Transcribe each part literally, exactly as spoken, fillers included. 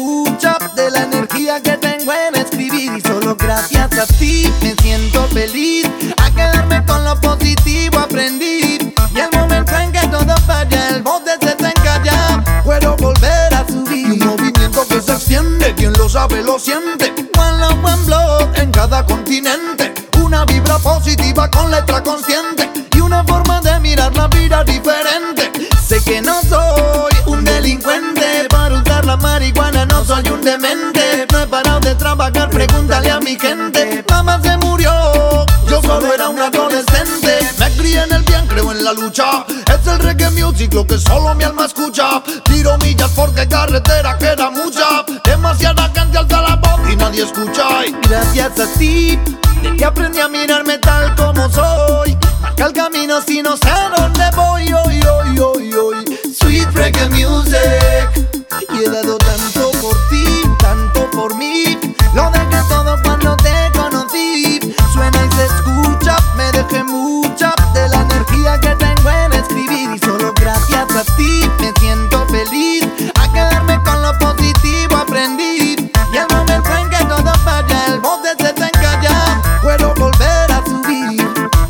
escucha, de la energía que tengo en escribir. Y solo gracias a ti me siento feliz. A quedarme con lo positivo aprendí. Y el momento en que todo falla, el bote se encalla, puedo volver a subir. Y un movimiento que se extiende, quien lo sabe lo siente. One love, one blood en cada continente. Una vibra positiva con letra consciente. Y una forma de mirar la vida diferente. Sé que no soy un delincuente. Para usar la marihuana no soy un demente. No he parado de trabajar, pregúntale a mi gente. Mamá se murió, yo solo era un adolescente. Me crié en el bien, creo en la lucha. Es el reggae music lo que solo mi alma escucha. Tiro millas porque carretera queda mucha. Demasiada gente alza la voz y nadie escucha. Y gracias a ti, de que aprendí a mirarme tal como soy. Marca el camino si no sé a dónde voy. Hoy, hoy, hoy, hoy. Sweet reggae music. Y he dado tanto por ti, tanto por mí. Lo dejé todo cuando te conocí. Suena y se escucha, me dejé mucha de la energía que tengo en escribir. Y solo gracias a ti me siento feliz. A quedarme con lo positivo aprendí. Y el momento en que todo falla, el bote se encalla, puedo volver a subir.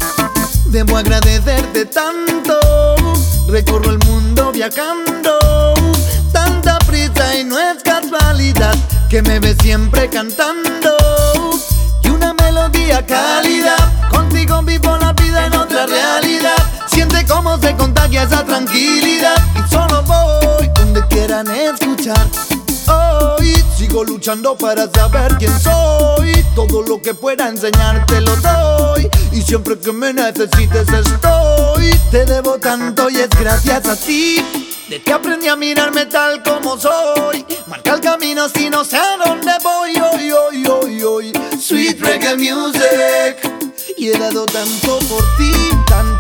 Debo agradecerte tanto. Recorro el mundo viajando. Tanta prisa y no es casualidad que me ves siempre cantando. Y una melodía cálida, contigo vivo la vida en otra realidad. Siente cómo se contagia esa tranquilidad. Y solo voy donde quieran escuchar. Hoy sigo luchando para saber quién soy. Todo lo que pueda enseñarte lo doy. Y siempre que me necesites estoy. Te debo tanto y es gracias a ti. De que aprendí a mirarme tal como soy. Marca el camino si no sé a dónde voy. Hoy, hoy, hoy, hoy. Sweet reggae music. Y he dado tanto por ti, tanto